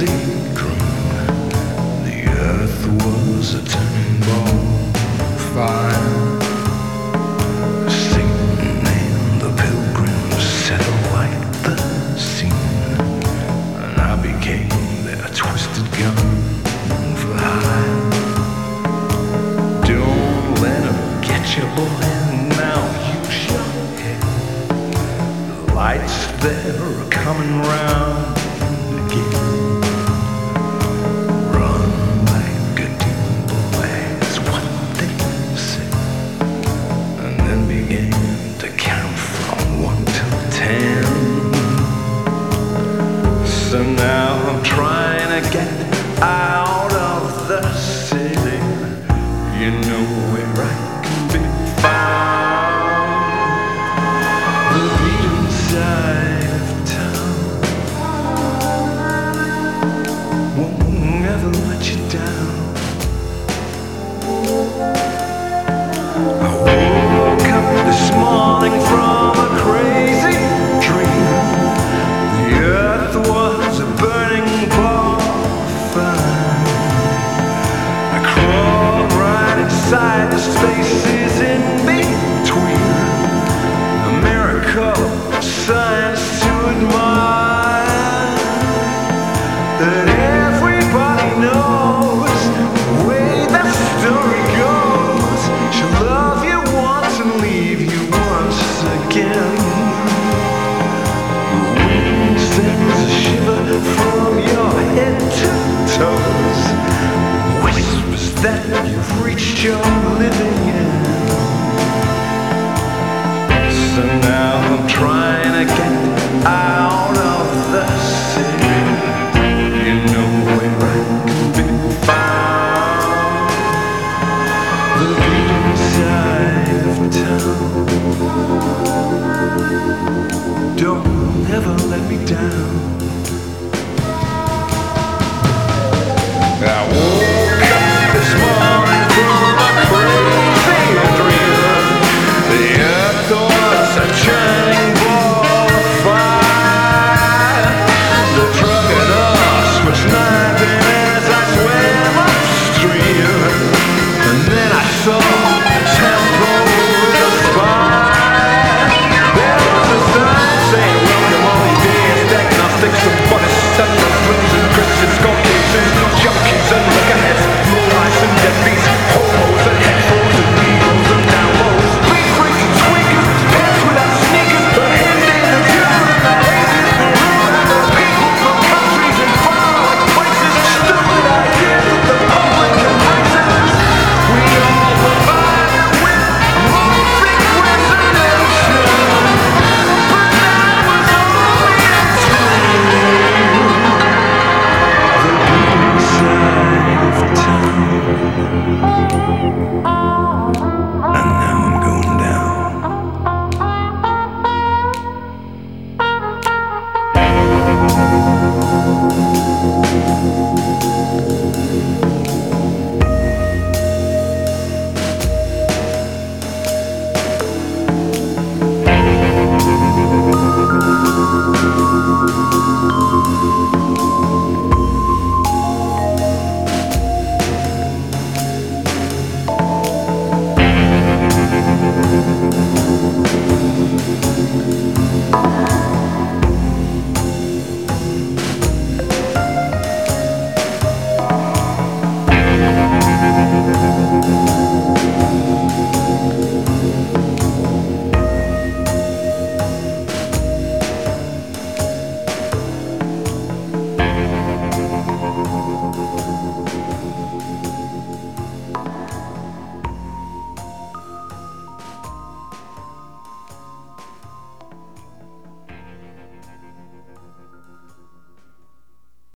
crazy dream. The earth was a turning ball of fire. Satan and the pilgrims settled like the scene, and I became their twisted gun for hire. Don't let them get you, boy, now use your head. The lights there are coming round again. Run like a demon, boy, is what they said, and then began to count from 1 to 10. So now I'm trying to get out of the city. You know where I can be found. The beaten side of town won't ever let you down. I woke up this morning from a crazy dream. The earth was a burning ball of fire. I crawled right inside the spaces in between. A miracle of science to admire, that everybody knows the way that story goes. She'll love you once and leave you once again. The wind sends a shiver from your head to toes, whispers that you've reached your living end. So now I'm trying to get out of the city. You know where I can be found. The beaten side of town. Don't ever let me down. I